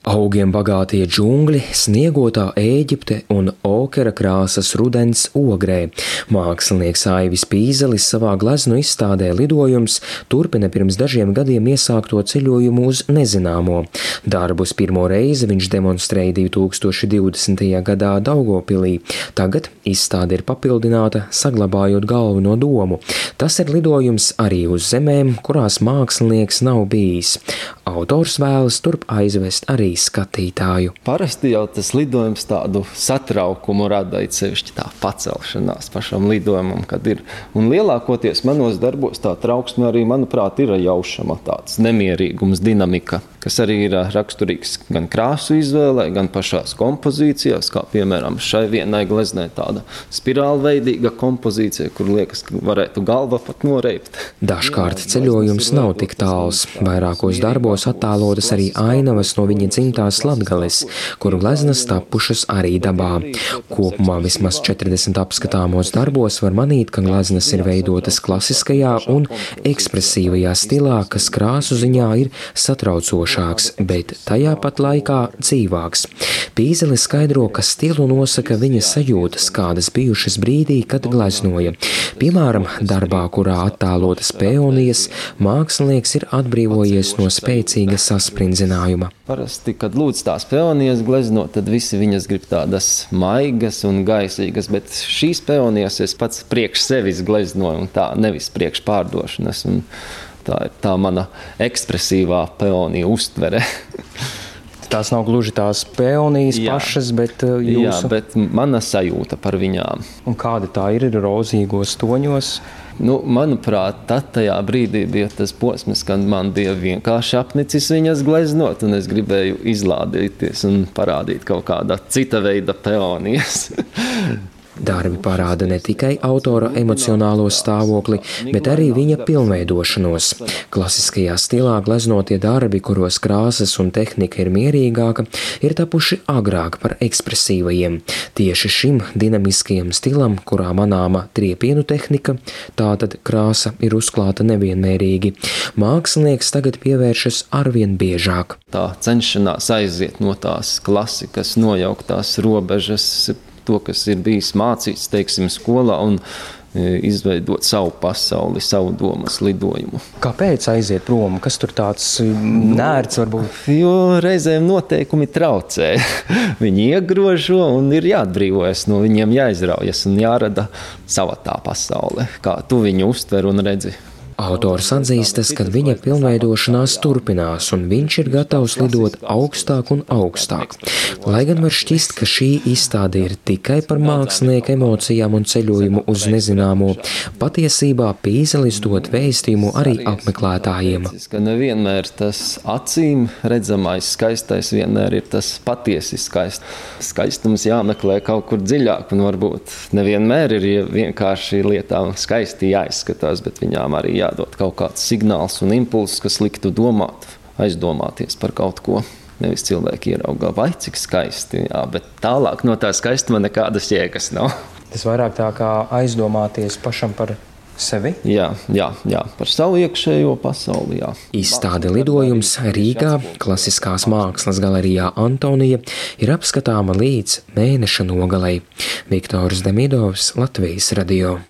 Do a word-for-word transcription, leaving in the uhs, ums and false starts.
Augiem bagātie džungļi, sniegotā Ēģipte un okera krāsas rudens Ogrē. Mākslinieks Aivis Pīzelis savā gleznu izstādē Lidojums turpina pirms dažiem gadiem iesākto ceļojumu uz nezināmo. Darbus pirmo reizi viņš demonstrēja divi tūkstoši divdesmitajā gadā Daugavpilī. Tagad izstāde ir papildināta, saglabājot galveno domu. Tas ir lidojums arī uz zemēm, kurās mākslinieks nav bijis. Autors vēlas turp aizvest arī skatītāju. Parasti jau tas lidojums tādu satraukumu rada, it sevišķi tā pacelšanās pašam lidojumam, kad ir. Un lielākoties manos darbos tā trauksme arī, manuprāt, ir jaušama, tāds nemierīgums, dinamika, kas arī ir raksturīgs gan krāsu izvēlē, gan pašās kompozīcijās, kā piemēram šai vienai gleznē tāda spirālveidīga kompozīcija, kur liekas, ka varētu galva pat noreipt. Dažkārt ceļojums nav tik tāls. Vairākos darbos attēlotas arī ainavas no viņa dzimtās Latgales, kuru gleznas tapušas arī dabā. Kopumā vismaz četrdesmit apskatāmos darbos var manīt, ka gleznas ir veidotas klasiskajā un ekspresīvajā stilā, kas krāsu ziņā ir satraucošāks, bet tajā pat laikā dzīvāks. Pīzelis skaidro, ka stilu nosaka viņa sajūtas, kādas bijušas brīdī, kad gleznoja. Piemēram, darbā, kurā attēlotas peonijas, mākslinieks ir atbrīvojies no spēcīga sasprindzinājuma. Parasti, kad lūdz tās peonijas gleznot, tad visi viņas grib tādas maigas un gaisīgas, bet šīs peonijas es pats priekš sevis gleznoju un tā, nevis priekš pārdošanas. Un tā ir tā mana ekspresīvā peonija uztvere. Tās nav gluži tās peonijas jā, pašas, bet jūsu... Jā, bet mana sajūta par viņām. Un kāda tā ir, ir rozīgos toņos? Nu, manuprāt, tad tajā brīdī bija tas posms, kad man bija vienkārši apnicis viņas gleznot, un es gribēju izlādīties un parādīt kaut kāda cita veida peonijas. Darbi parāda ne tikai autora emocionālo stāvokli, bet arī viņa pilnveidošanos. Klasiskajā stilā gleznotie darbi, kuros krāsas un tehnika ir mierīgāka, ir tapuši agrāk par ekspresīvajiem. Tieši šim dinamiskajam stilam, kurā manāma triepienu tehnika, tātad krāsa ir uzklāta nevienmērīgi, mākslinieks tagad pievēršas arvien biežāk. Tā cenšanās aiziet no tās klasikas, nojaukt tās robežas, to, kas ir bijis mācīts, teiksim, skolā, un izveidot savu pasauli, savu domas lidojumu. Kāpēc aiziet prom? Kas tur tāds nērts varbūt? Jo reizēm noteikumi traucē. Viņi iegrožo un ir jāatbrīvojas no viņiem, jāizraujas un jārada sava tā pasaule, kā tu viņu uztver un redzi. Autors atzīstas, ka viņa pilnveidošanās turpinās, un viņš ir gatavs lidot augstāk un augstāk. Lai gan var šķist, ka šī izstāde ir tikai par mākslinieka emocijām un ceļojumu uz nezināmo, patiesībā Pīzelis dod vēstījumu arī apmeklētājiem. Ka nevienmēr tas acīm redzamais skaistais vienmēr ir tas patiesi skaists. Skaistums jāmeklē kaut kur dziļāk, un varbūt nevienmēr ir vienkārši lietām skaisti jāizskatās, bet viņām arī jā. Jādod kaut kāds signāls un impulss, kas liktu domāt, aizdomāties par kaut ko. Nevis cilvēki ieraugā, vai cik skaisti, jā, bet tālāk no tā skaistuma nekādas jēgas nav. Tas vairāk tā kā aizdomāties pašam par sevi? Jā, jā, jā, par savu iekšējo pasauli, jā. Izstāde Lidojums Rīgā, Klasiskās mākslas galerijā Antonija, ir apskatāma līdz mēneša nogalei. Viktors Demidovs, Latvijas radio.